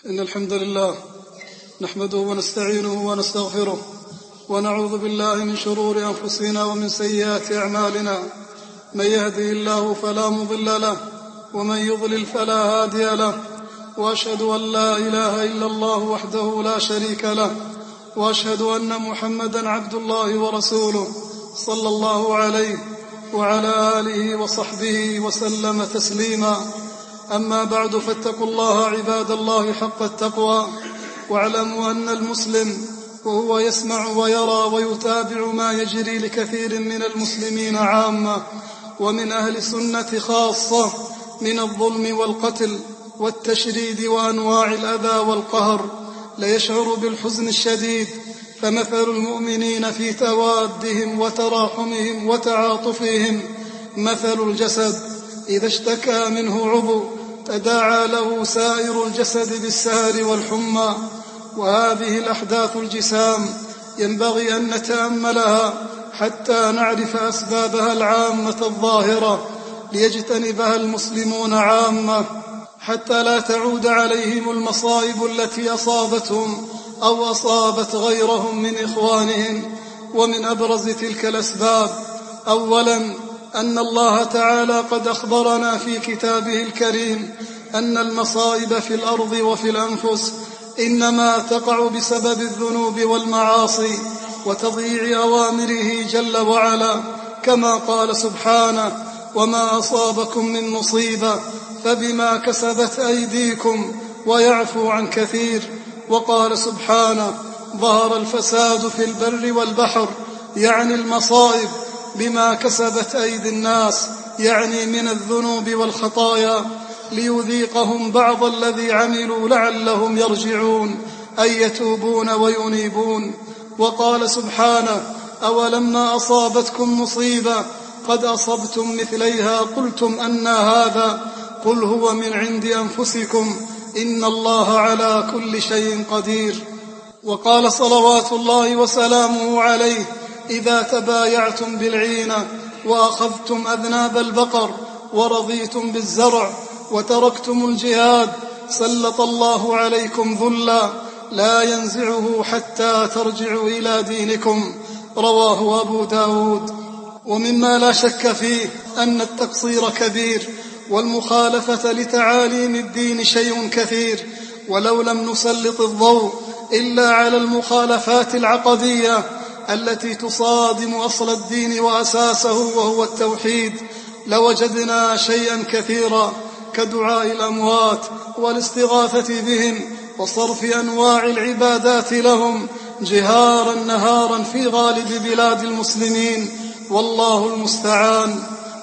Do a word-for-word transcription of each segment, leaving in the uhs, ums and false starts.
إن الحمد لله نحمده ونستعينه ونستغفره ونعوذ بالله من شرور أنفسنا ومن سيئات أعمالنا. من يهده الله فلا مضل له ومن يضلل فلا هادي له، وأشهد أن لا إله إلا الله وحده لا شريك له، وأشهد أن محمدا عبد الله ورسوله صلى الله عليه وعلى آله وصحبه وسلم تسليما. أما بعد، فاتقوا الله عباد الله حق التقوى، واعلموا أن المسلم وهو يسمع ويرى ويتابع ما يجري لكثير من المسلمين عامة ومن أهل السنة خاصة من الظلم والقتل والتشريد وأنواع الأذى والقهر ليشعر بالحزن الشديد. فمثل المؤمنين في توادهم وتراحمهم وتعاطفهم مثل الجسد إذا اشتكى منه عضو تداعى له سائر الجسد بالسهر والحمى. وهذه الأحداث الجسام ينبغي أن نتأملها حتى نعرف أسبابها العامة الظاهرة ليجتنبها المسلمون عامة، حتى لا تعود عليهم المصائب التي أصابتهم أو أصابت غيرهم من إخوانهم. ومن أبرز تلك الأسباب أولاً أن الله تعالى قد أخبرنا في كتابه الكريم أن المصائب في الأرض وفي الأنفس إنما تقع بسبب الذنوب والمعاصي وتضييع أوامره جل وعلا، كما قال سبحانه: وما أصابكم من مصيبة فبما كسبت أيديكم ويعفو عن كثير. وقال سبحانه: ظهر الفساد في البر والبحر، يعني المصائب بما كسبت أيدي الناس، يعني من الذنوب والخطايا، ليذيقهم بعض الذي عملوا لعلهم يرجعون، أي يتوبون وينيبون. وقال سبحانه: أولما أصابتكم مصيبة قد أصبتم مثليها قلتم أنى هذا، قل هو من عند أنفسكم إن الله على كل شيء قدير. وقال صلوات الله وسلامه عليه: إذا تبايعتم بالعينة وأخذتم أذناب البقر ورضيتم بالزرع وتركتم الجهاد سلط الله عليكم ذلا لا ينزعه حتى ترجعوا إلى دينكم. رواه أبو داود. ومما لا شك فيه أن التقصير كبير، والمخالفة لتعاليم الدين شيء كثير، ولو لم نسلط الضوء إلا على المخالفات العقدية التي تصادم أصل الدين وأساسه وهو التوحيد لوجدنا شيئا كثيرا، كدعاء الأموات والاستغاثة بهم وصرف أنواع العبادات لهم جهارا نهارا في غالب بلاد المسلمين، والله المستعان.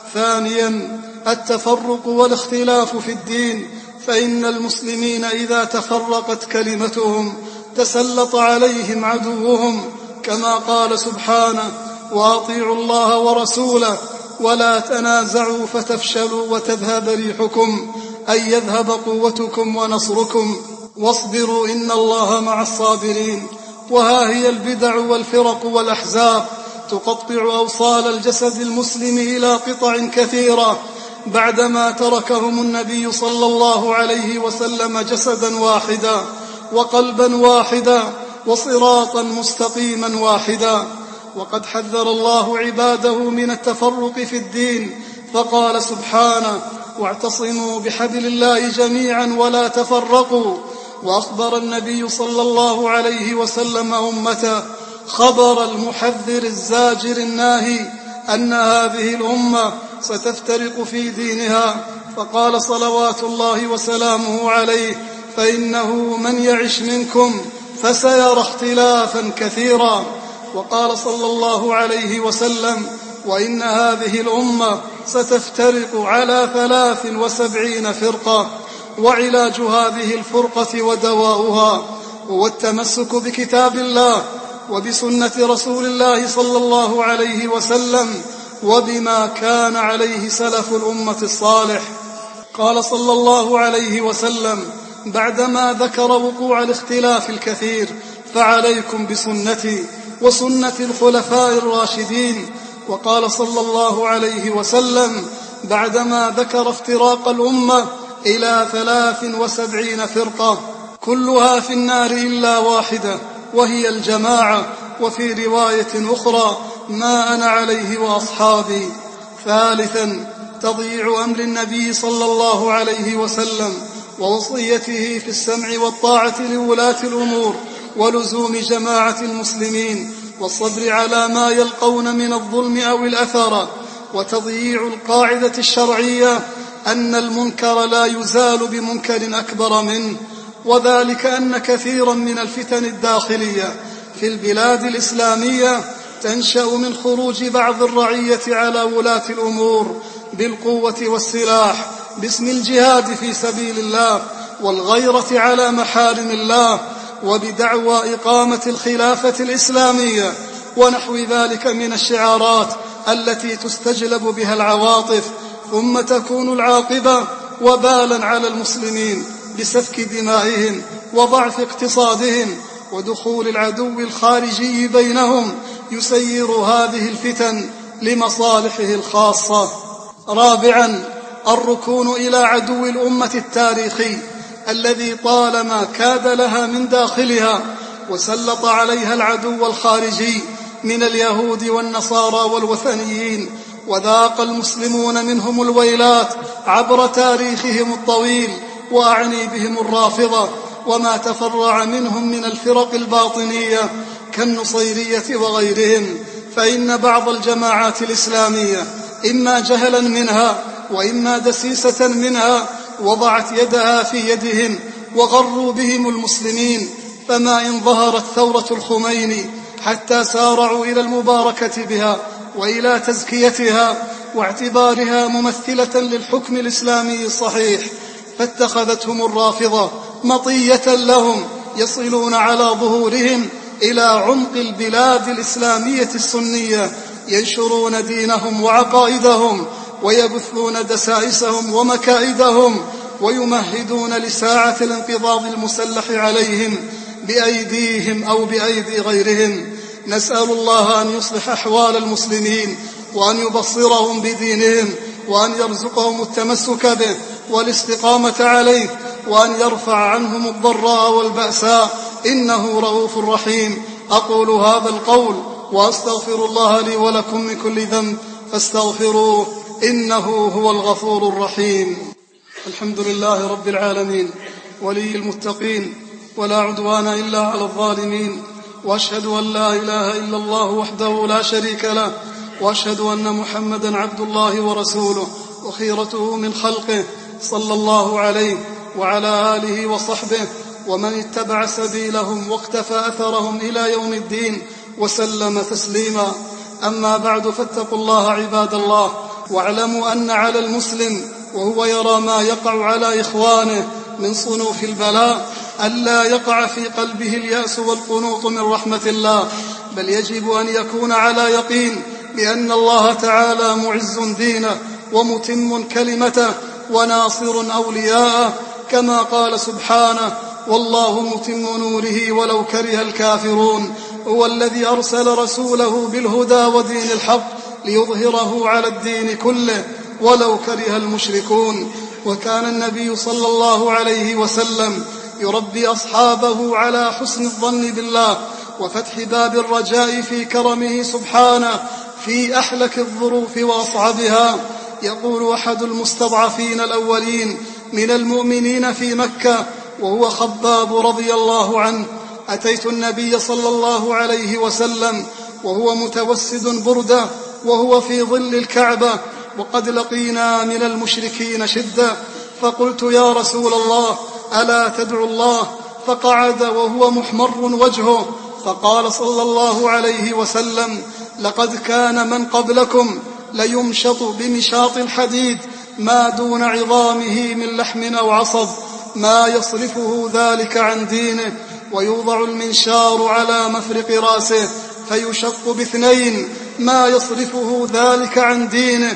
ثانيا التفرق والاختلاف في الدين، فإن المسلمين إذا تفرقت كلمتهم تسلط عليهم عدوهم، كما قال سبحانه: وأطيعوا الله ورسوله ولا تنازعوا فتفشلوا وتذهب ريحكم، أي يذهب قوتكم ونصركم، واصبروا إن الله مع الصابرين. وها هي البدع والفرق والأحزاب تقطع أوصال الجسد المسلم إلى قطع كثيرة بعدما تركهم النبي صلى الله عليه وسلم جسدا واحدا وقلبا واحدا وصراطا مستقيما واحدا. وقد حذر الله عباده من التفرق في الدين، فقال سبحانه: واعتصموا بحبل الله جميعا ولا تفرقوا. وأخبر النبي صلى الله عليه وسلم أمته خبر المحذر الزاجر الناهي أن هذه الأمة ستفترق في دينها، فقال صلوات الله وسلامه عليه: فإنه من يعش منكم فسيرى اختلافا كثيرا. وقال صلى الله عليه وسلم: وإن هذه الأمة ستفترق على ثلاث وسبعين فرقة، وعلاج هذه الفرقة ودواؤها هو التمسك بكتاب الله وبسنة رسول الله صلى الله عليه وسلم وبما كان عليه سلف الأمة الصالح. قال صلى الله عليه وسلم بعدما ذكر وقوع الاختلاف الكثير: فعليكم بسنتي وسنة الخلفاء الراشدين. وقال صلى الله عليه وسلم بعدما ذكر افتراق الأمة إلى ثلاث وسبعين فرقة: كلها في النار إلا واحدة وهي الجماعة، وفي رواية أخرى ما أنا عليه وأصحابي. ثالثا تضييع أمر النبي صلى الله عليه وسلم ووصيته في السمع والطاعة لولاة الأمور ولزوم جماعة المسلمين والصبر على ما يلقون من الظلم أو الأثر. وتضييع القاعدة الشرعية أن المنكر لا يزال بمنكر أكبر منه، وذلك أن كثيرا من الفتن الداخلية في البلاد الإسلامية تنشأ من خروج بعض الرعية على ولاة الأمور بالقوة والسلاح باسم الجهاد في سبيل الله والغيرة على محارم الله وبدعوى إقامة الخلافة الإسلامية ونحو ذلك من الشعارات التي تستجلب بها العواطف، ثم تكون العاقبة وبالا على المسلمين بسفك دمائهم وضعف اقتصادهم ودخول العدو الخارجي بينهم يسير هذه الفتن لمصالحه الخاصة. رابعا الركون إلى عدو الأمة التاريخي الذي طالما كاد لها من داخلها وسلط عليها العدو الخارجي من اليهود والنصارى والوثنيين، وذاق المسلمون منهم الويلات عبر تاريخهم الطويل، وأعني بهم الرافضة وما تفرع منهم من الفرق الباطنية كالنصيرية وغيرهم. فإن بعض الجماعات الإسلامية إما جهلا منها وإما دسيسة منها وضعت يدها في يدهم وغروا بهم المسلمين، فما إن ظهرت ثورة الخميني حتى سارعوا إلى المباركة بها وإلى تزكيتها واعتبارها ممثلة للحكم الإسلامي الصحيح، فاتخذتهم الرافضة مطية لهم يصلون على ظهورهم إلى عمق البلاد الإسلامية السنية، ينشرون دينهم وعقائدهم ويبثون دسائسهم ومكائدهم ويمهدون لساعة الانقضاض المسلح عليهم بأيديهم أو بأيدي غيرهم. نسأل الله أن يصلح أحوال المسلمين وأن يبصرهم بدينهم وأن يرزقهم التمسك به والاستقامة عليه وأن يرفع عنهم الضراء والبأساء، إنه رؤوف رحيم. أقول هذا القول وأستغفر الله لي ولكم من كل ذنب فاستغفروه إنه هو الغفور الرحيم. الحمد لله رب العالمين ولي المتقين، ولا عدوان إلا على الظالمين، وأشهد أن لا إله إلا الله وحده لا شريك له، وأشهد أن محمدا عبد الله ورسوله وخيرته من خلقه صلى الله عليه وعلى آله وصحبه ومن اتبع سبيلهم واقتفى أثرهم إلى يوم الدين وسلم تسليما. أما بعد، فاتقوا الله عباد الله، واعلموا أن على المسلم وهو يرى ما يقع على إخوانه من صنوف البلاء ألا يقع في قلبه اليأس والقنوط من رحمة الله، بل يجب أن يكون على يقين بأن الله تعالى معز دينه ومتم كلمته وناصر أولياءه، كما قال سبحانه: والله متم نوره ولو كره الكافرون. هو الذي أرسل رسوله بالهدى ودين الحق ليظهره على الدين كله ولو كره المشركون. وكان النبي صلى الله عليه وسلم يربي أصحابه على حسن الظن بالله وفتح باب الرجاء في كرمه سبحانه في أحلك الظروف وأصعبها. يقول أحد المستضعفين الأولين من المؤمنين في مكة وهو خباب رضي الله عنه: أتيت النبي صلى الله عليه وسلم وهو متوسد بردة وهو في ظل الكعبة، وقد لقينا من المشركين شدة، فقلت: يا رسول الله، ألا تدعو الله؟ فقعد وهو محمر وجهه، فقال صلى الله عليه وسلم: لقد كان من قبلكم ليمشط بمشاط الحديد ما دون عظامه من لحم أو عصب، ما يصرفه ذلك عن دينه، ويوضع المنشار على مفرق راسه فيشق باثنين ما يصرفه ذلك عن دينه،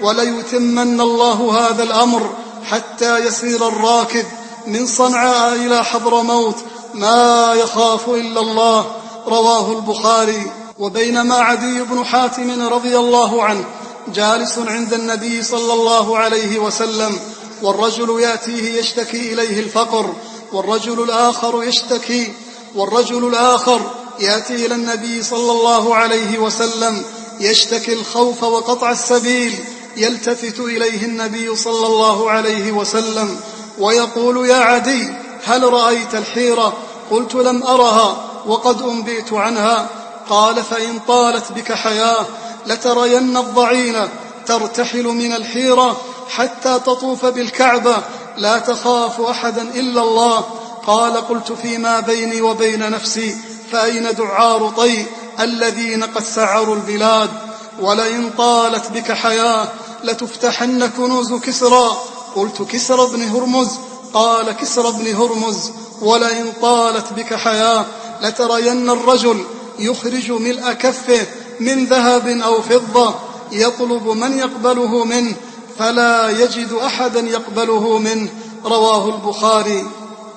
وليتمن الله هذا الأمر حتى يسير الراكب من صنعاء إلى حضرموت ما يخاف إلا الله. رواه البخاري. وبينما عدي بن حاتم رضي الله عنه جالس عند النبي صلى الله عليه وسلم والرجل يأتيه يشتكي إليه الفقر والرجل الآخر يشتكي والرجل الآخر يأتي إلى النبي صلى الله عليه وسلم يشتكي الخوف وقطع السبيل، يلتفت إليه النبي صلى الله عليه وسلم ويقول: يا عدي، هل رأيت الحيرة؟ قلت: لم أرها وقد أنبئت عنها. قال: فإن طالت بك حياة لترين الضعينة ترتحل من الحيرة حتى تطوف بالكعبة لا تخاف أحدا إلا الله. قال: قلت: فيما بيني وبين نفسي، فأين دعار طي الذين قد سعروا البلاد؟ ولئن طالت بك حياة لتفتحن كنوز كسرى. قلت: كسرى بن هرمز؟ قال: كسرى بن هرمز. ولئن طالت بك حياة لترين الرجل يخرج ملء كفه من ذهب أو فضة يطلب من يقبله منه فلا يجد أحدا يقبله منه. رواه البخاري.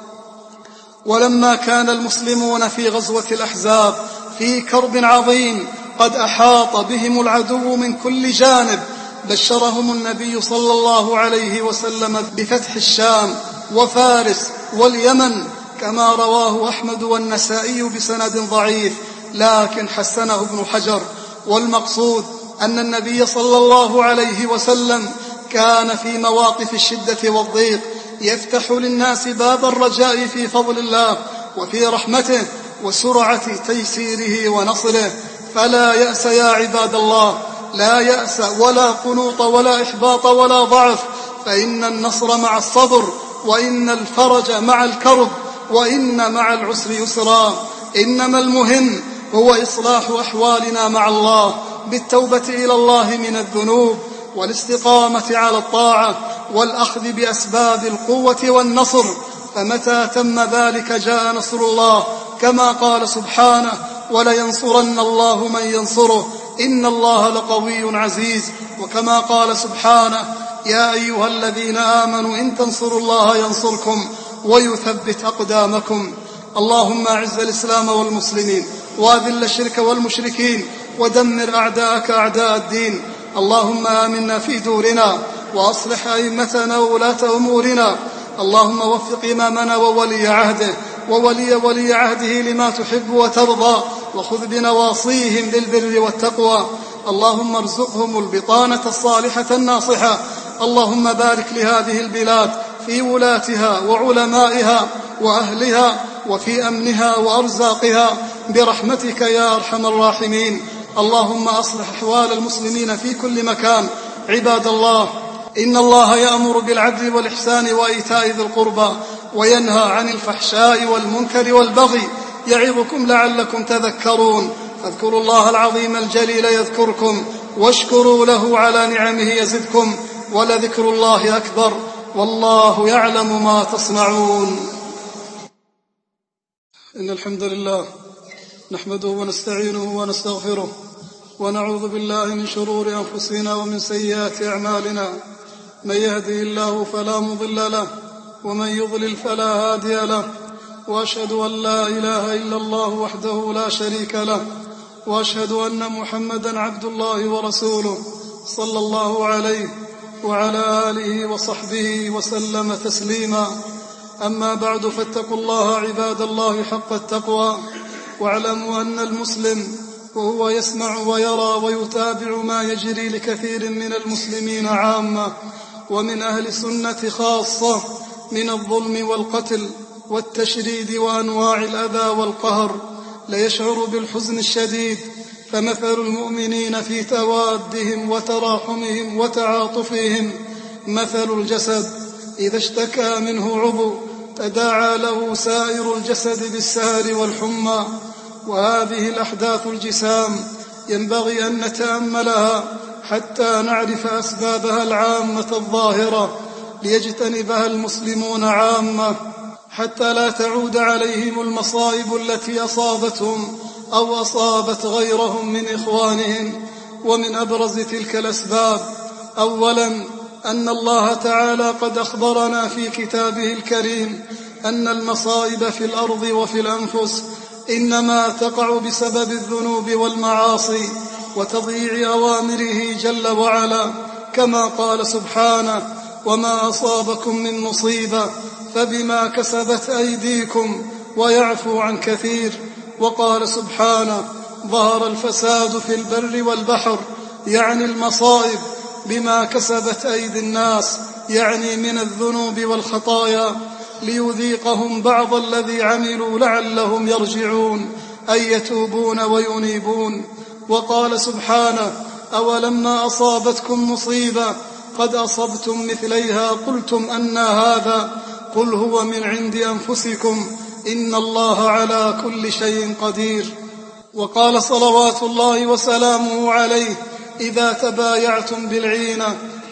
ولما كان المسلمون في غزوة الأحزاب في كرب عظيم قد أحاط بهم العدو من كل جانب، بشرهم النبي صلى الله عليه وسلم بفتح الشام وفارس واليمن، كما رواه أحمد والنسائي بسند ضعيف لكن حسنه ابن حجر. والمقصود أن النبي صلى الله عليه وسلم كان في مواقف الشدة والضيق يفتح للناس باب الرجاء في فضل الله وفي رحمته وسرعة تيسيره ونصره. فلا يأس يا عباد الله، لا يأس ولا قنوط ولا إحباط ولا ضعف، فإن النصر مع الصبر، وإن الفرج مع الكرب، وإن مع العسر يسرا. إنما المهم هو إصلاح أحوالنا مع الله بالتوبة إلى الله من الذنوب والاستقامة على الطاعة والأخذ بأسباب القوة والنصر، فمتى تم ذلك جاء نصر الله، كما قال سبحانه: ولينصرن الله من ينصره إن الله لقوي عزيز. وكما قال سبحانه: يا أيها الذين آمنوا إن تنصروا الله ينصركم ويثبت أقدامكم. اللهم أعز الإسلام والمسلمين وأذل الشرك والمشركين ودمر أعداءك أعداء الدين. اللهم آمنا في دورنا وأصلح أئمتنا وولاة أمورنا. اللهم وفق إمامنا وولي عهده وولي ولي عهده لما تحب وترضى، وخذ بنواصيهم للبر والتقوى. اللهم ارزقهم البطانة الصالحة الناصحة. اللهم بارك لهذه البلاد في ولاتها وعلمائها وأهلها وفي أمنها وأرزاقها برحمتك يا أرحم الراحمين. اللهم أصلح أحوال المسلمين في كل مكان. عباد الله، إن الله يأمر بالعدل والإحسان وإيتاء ذي القربى وينهى عن الفحشاء والمنكر والبغي، يعظكم لعلكم تذكرون. فاذكروا الله العظيم الجليل يذكركم، واشكروا له على نعمه يزدكم، ولذكر الله أكبر، والله يعلم ما تصنعون. إن الحمد لله نحمده ونستعينه ونستغفره، ونعوذ بالله من شرور أنفسنا ومن سيئات أعمالنا. من يهده الله فلا مضل له، ومن يضلل فلا هادي له، وأشهد أن لا إله إلا الله وحده لا شريك له، وأشهد أن محمدا عبد الله ورسوله صلى الله عليه وعلى آله وصحبه وسلم تسليما. أما بعد، فاتقوا الله عباد الله حق التقوى، واعلموا أن المسلم وهو يسمع ويرى ويتابع ما يجري لكثير من المسلمين عامة ومن أهل السنة خاصة من الظلم والقتل والتشريد وأنواع الأذى والقهر ليشعر بالحزن الشديد. فمثل المؤمنين في توادهم وتراحمهم وتعاطفهم مثل الجسد إذا اشتكى منه عضو تداعى له سائر الجسد بالسهر والحمى. وهذه الأحداث الجسام ينبغي أن نتأملها حتى نعرف أسبابها العامة الظاهرة ليجتنبها المسلمون عامة، حتى لا تعود عليهم المصائب التي أصابتهم أو أصابت غيرهم من إخوانهم. ومن أبرز تلك الأسباب: أولاً، أن الله تعالى قد أخبرنا في كتابه الكريم أن المصائب في الأرض وفي الأنفس إنما تقع بسبب الذنوب والمعاصي وتضييع أوامره جل وعلا، كما قال سبحانه: وما أصابكم من مصيبة فبما كسبت أيديكم ويعفو عن كثير. وقال سبحانه: ظهر الفساد في البر والبحر، يعني المصائب، بما كسبت أيدي الناس، يعني من الذنوب والخطايا، ليذيقهم بعض الذي عملوا لعلهم يرجعون، أي يتوبون وينيبون. وقال سبحانه: أولما أصابتكم مصيبة قد أصبتم مثليها قلتم أنى هذا، قل هو من عند أنفسكم إن الله على كل شيء قدير. وقال صلوات الله وسلامه عليه: إذا تبايعتم بالعينة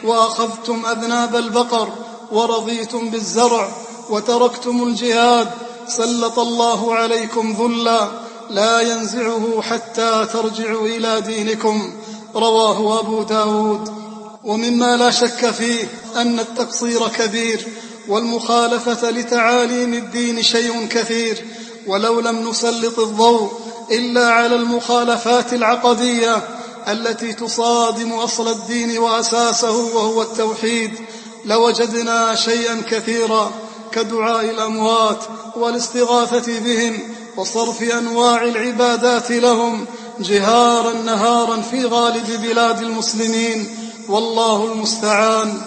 وأخذتم أذناب البقر ورضيتم بالزرع وتركتم الجهاد سلط الله عليكم ذلا لا ينزعه حتى ترجعوا إلى دينكم. رواه أبو داود. ومما لا شك فيه أن التقصير كبير، والمخالفة لتعاليم الدين شيء كثير، ولو لم نسلط الضوء إلا على المخالفات العقدية التي تصادم أصل الدين وأساسه وهو التوحيد لوجدنا شيئا كثيرا، كدعاء الأموات والاستغاثة بهم وصرف أنواع العبادات لهم جهارا نهارا في غالب بلاد المسلمين، والله المستعان.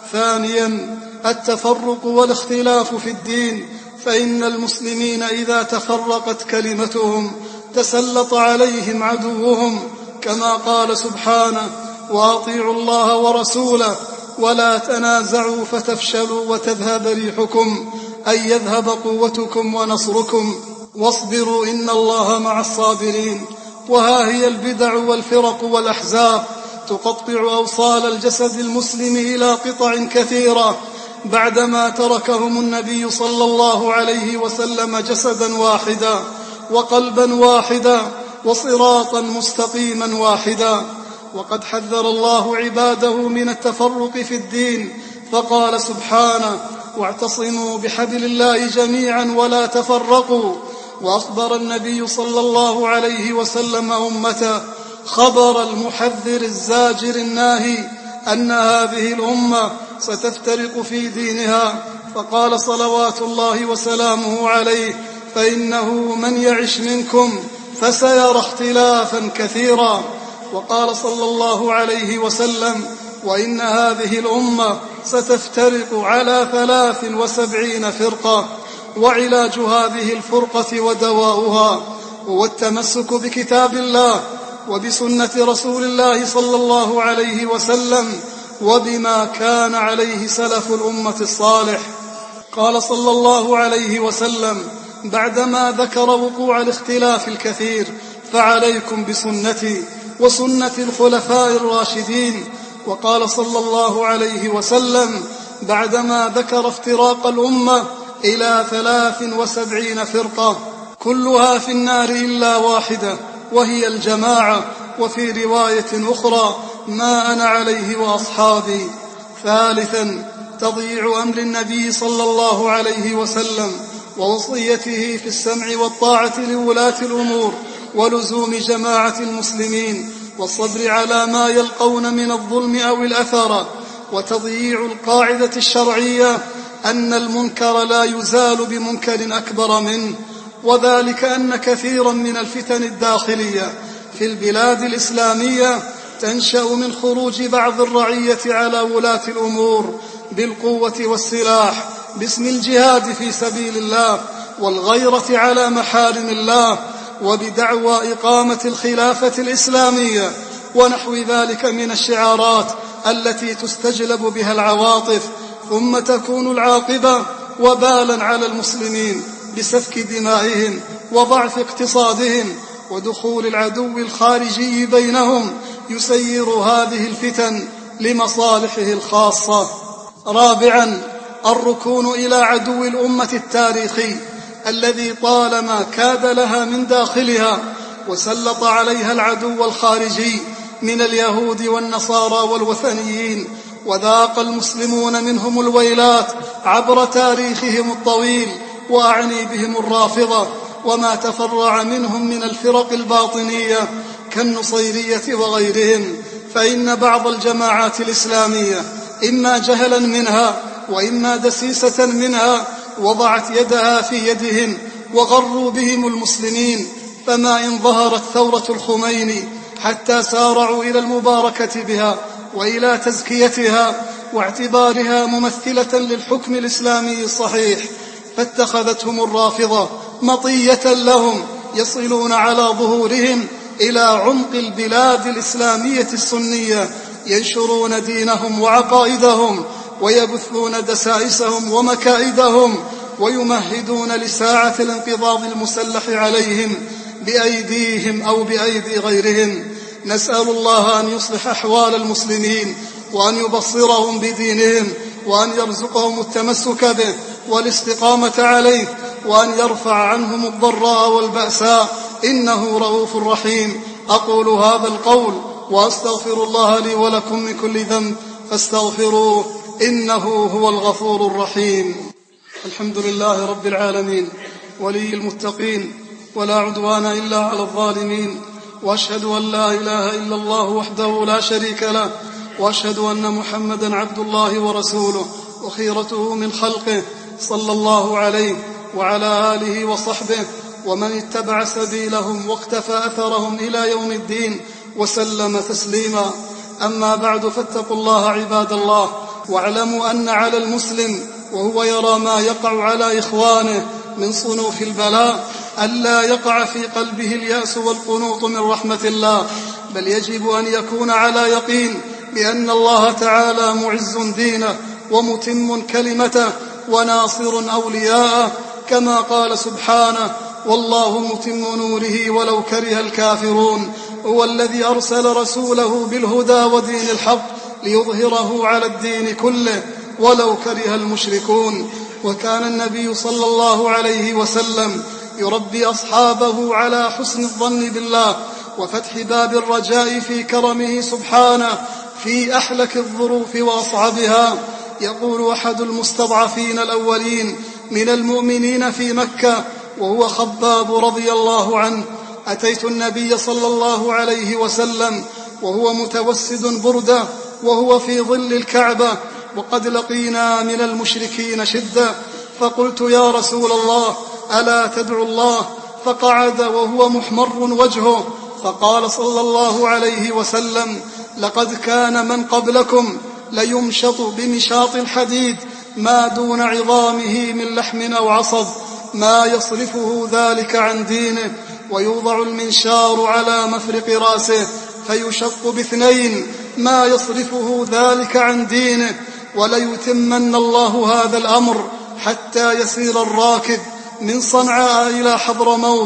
ثانيا، التفرق والاختلاف في الدين، فإن المسلمين إذا تفرقت كلمتهم تسلط عليهم عدوهم، كما قال سبحانه: وأطيعوا الله ورسوله ولا تنازعوا فتفشلوا وتذهب ريحكم، أي يذهب قوتكم ونصركم، واصبروا إن الله مع الصابرين. وها هي البدع والفرق والأحزاب تقطع أوصال الجسد المسلم إلى قطع كثيرة بعدما تركهم النبي صلى الله عليه وسلم جسدا واحدا وقلبا واحدا وصراطا مستقيما واحدا. وقد حذر الله عباده من التفرق في الدين، فقال سبحانه: واعتصموا بحبل الله جميعا ولا تفرقوا. وأخبر النبي صلى الله عليه وسلم أمته خبر المحذر الزاجر الناهي أن هذه الأمة ستفترق في دينها، فقال صلوات الله وسلامه عليه: فإنه من يعش منكم فسيرى اختلافا كثيرا. وقال صلى الله عليه وسلم: وإن هذه الأمة ستفترق على ثلاث وسبعين فرقة، وعلاج هذه الفرقة ودواؤها هو التمسك بكتاب الله وبسنة رسول الله صلى الله عليه وسلم وبما كان عليه سلف الأمة الصالح. قال صلى الله عليه وسلم بعدما ذكر وقوع الاختلاف الكثير: فعليكم بسنتي وسنة الخلفاء الراشدين. وقال صلى الله عليه وسلم بعدما ذكر افتراق الأمة إلى ثلاث وسبعين فرقة كلها في النار إلا واحدة وهي الجماعة، وفي رواية أخرى: ما أنا عليه وأصحابي. ثالثا، تضييع أمر النبي صلى الله عليه وسلم ووصيته في السمع والطاعة لولاة الأمور ولزوم جماعة المسلمين والصبر على ما يلقون من الظلم أو الأثر. وتضييع القاعدة الشرعية أن المنكر لا يزال بمنكر أكبر منه، وذلك أن كثيرا من الفتن الداخلية في البلاد الإسلامية تنشأ من خروج بعض الرعية على ولاة الأمور بالقوة والسلاح باسم الجهاد في سبيل الله والغيرة على محارم الله وبدعوى إقامة الخلافة الإسلامية ونحو ذلك من الشعارات التي تستجلب بها العواطف، ثم تكون العاقبة وبالا على المسلمين بسفك دمائهم وضعف اقتصادهم ودخول العدو الخارجي بينهم يسير هذه الفتن لمصالحه الخاصة. رابعا، الركون إلى عدو الأمة التاريخي الذي طالما كاد لها من داخلها وسلط عليها العدو الخارجي من اليهود والنصارى والوثنيين، وذاق المسلمون منهم الويلات عبر تاريخهم الطويل، وأعني بهم الرافضة وما تفرع منهم من الفرق الباطنية كالنصيرية وغيرهم. فإن بعض الجماعات الإسلامية إما جهلا منها وإما دسيسة منها وضعت يدها في يدهم وغروا بهم المسلمين، فما إن ظهرت ثورة الخميني حتى سارعوا إلى المباركة بها وإلى تزكيتها واعتبارها ممثلة للحكم الإسلامي الصحيح، فاتخذتهم الرافضة مطية لهم يصلون على ظهورهم إلى عمق البلاد الإسلامية السنية، ينشرون دينهم وعقائدهم ويبثون دسائسهم ومكائدهم، ويمهدون لساعة الانقضاض المسلح عليهم بأيديهم أو بأيدي غيرهم. نسأل الله أن يصلح أحوال المسلمين، وأن يبصرهم بدينهم، وأن يرزقهم التمسك به والاستقامة عليه، وأن يرفع عنهم الضراء والبأساء، إنه رؤوف رحيم. أقول هذا القول وأستغفر الله لي ولكم من كل ذنب فاستغفروه إنه هو الغفور الرحيم. الحمد لله رب العالمين ولي المتقين، ولا عدوان إلا على الظالمين، وأشهد أن لا إله إلا الله وحده لا شريك له، وأشهد أن محمدا عبد الله ورسوله وخيرته من خلقه، صلى الله عليه وعلى آله وصحبه ومن اتبع سبيلهم واقتفى أثرهم إلى يوم الدين وسلم تسليما. أما بعد، فاتقوا الله عباد الله، واعلموا أن على المسلم وهو يرى ما يقع على إخوانه من صنوف البلاء ألا يقع في قلبه اليأس والقنوط من رحمة الله، بل يجب أن يكون على يقين بأن الله تعالى معز دينه ومتم كلمته وناصر أولياءه، كما قال سبحانه: والله متم نوره ولو كره الكافرون. هو الذي أرسل رسوله بالهدى ودين الحق ليظهره على الدين كله ولو كره المشركون. وكان النبي صلى الله عليه وسلم يربي أصحابه على حسن الظن بالله وفتح باب الرجاء في كرمه سبحانه في أحلك الظروف وأصعبها. يقول أحد المستضعفين الأولين من المؤمنين في مكة وهو خباب رضي الله عنه: أتيت النبي صلى الله عليه وسلم وهو متوسد بردة وهو في ظل الكعبة، وقد لقينا من المشركين شدة، فقلت: يا رسول الله، ألا تدعو الله؟ فقعد وهو محمر وجهه، فقال صلى الله عليه وسلم: لقد كان من قبلكم ليمشط بمشاط الحديد ما دون عظامه من لحم أو عصب، ما يصرفه ذلك عن دينه، ويوضع المنشار على مفرق رأسه فيشق باثنين ما يصرفه ذلك عن دينه، وليتمن الله هذا الأمر حتى يسير الراكب من صنعاء إلى حضرموت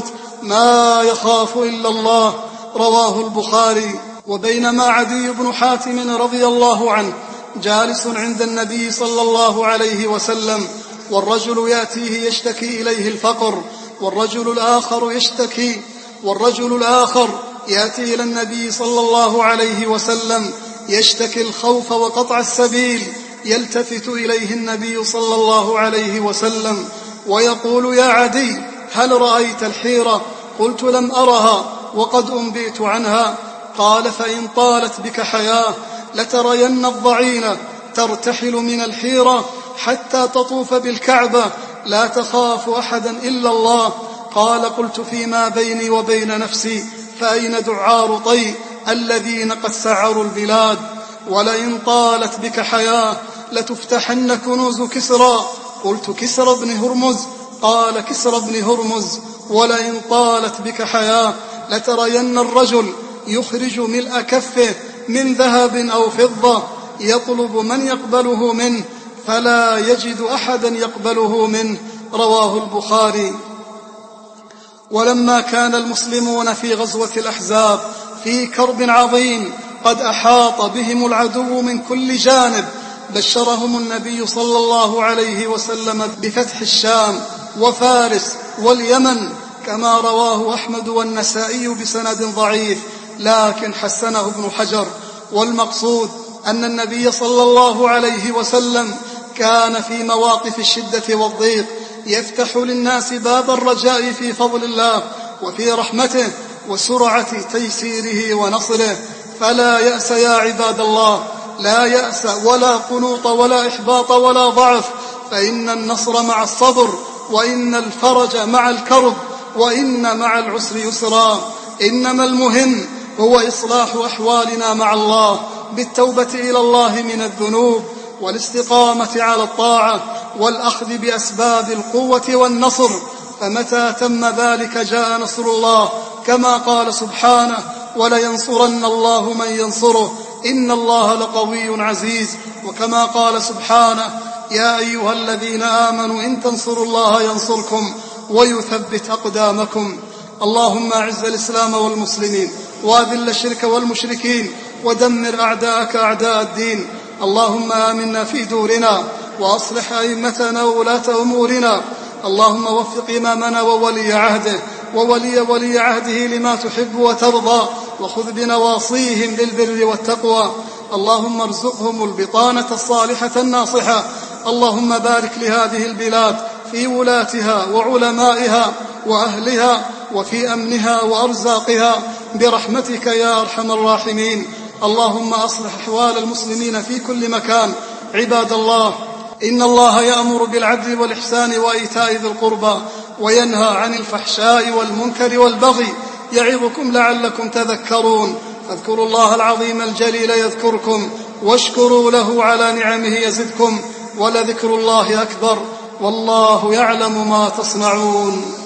ما يخاف إلا الله. رواه البخاري. وبينما عدي بن حاتم رضي الله عنه جالس عند النبي صلى الله عليه وسلم، والرجل يأتيه يشتكي إليه الفقر، والرجل الآخر يشتكي والرجل الآخر يأتي إلى النبي صلى الله عليه وسلم يشتكي الخوف وقطع السبيل، يلتفت إليه النبي صلى الله عليه وسلم ويقول: يا عدي، هل رأيت الحيرة؟ قلت: لم أرها وقد أنبئت عنها. قال: فإن طالت بك حياة لترين الضعينة ترتحل من الحيرة حتى تطوف بالكعبة لا تخاف أحدا إلا الله. قال: قلت: فيما بيني وبين نفسي، فأين دعار طي الذين قد سعروا البلاد؟ ولئن طالت بك حياة لتفتحن كنوز كسرى. قلت: كسرى بن هرمز؟ قال: كسرى بن هرمز. ولئن طالت بك حياة لترين الرجل يخرج ملء كفه من ذهب أو فضة يطلب من يقبله منه فلا يجد أحدا يقبله منه. رواه البخاري. ولما كان المسلمون في غزوة الأحزاب في كرب عظيم قد أحاط بهم العدو من كل جانب، بشرهم النبي صلى الله عليه وسلم بفتح الشام وفارس واليمن، كما رواه أحمد والنسائي بسند ضعيف لكن حسنه ابن حجر. والمقصود أن النبي صلى الله عليه وسلم كان في مواقف الشدة والضيق يفتح للناس باب الرجاء في فضل الله وفي رحمته وسرعة تيسيره ونصره. فلا يأس يا عباد الله، لا يأس ولا قنوط ولا إحباط ولا ضعف، فإن النصر مع الصبر، وإن الفرج مع الكرب، وإن مع العسر يسرا. إنما المهم هو إصلاح أحوالنا مع الله بالتوبة إلى الله من الذنوب، والاستقامة على الطاعة، والأخذ بأسباب القوة والنصر. فمتى تم ذلك جاء نصر الله، كما قال سبحانه: ولينصرن الله من ينصره إن الله لقوي عزيز. وكما قال سبحانه: يا أيها الذين آمنوا إن تنصروا الله ينصركم ويثبت أقدامكم. اللهم أعز الإسلام والمسلمين، وأذل الشرك والمشركين، ودمر أعداءك أعداء الدين. اللهم آمنا في دورنا، وأصلح أئمتنا وولاة أمورنا. اللهم وفق إمامنا وولي عهده وولي ولي عهده لما تحب وترضى، وخذ بنواصيهم للبر والتقوى. اللهم ارزقهم البطانة الصالحة الناصحة. اللهم بارك لهذه البلاد في ولاتها وعلمائها وأهلها، وفي أمنها وأرزاقها، برحمتك يا أرحم الراحمين. اللهم أصلح أحوال المسلمين في كل مكان. عباد الله، إن الله يأمر بالعدل والإحسان وإيتاء ذي القربى، وينهى عن الفحشاء والمنكر والبغي، يعظكم لعلكم تذكرون. فاذكروا الله العظيم الجليل يذكركم، واشكروا له على نعمه يزدكم، ولذكر الله أكبر، والله يعلم ما تصنعون.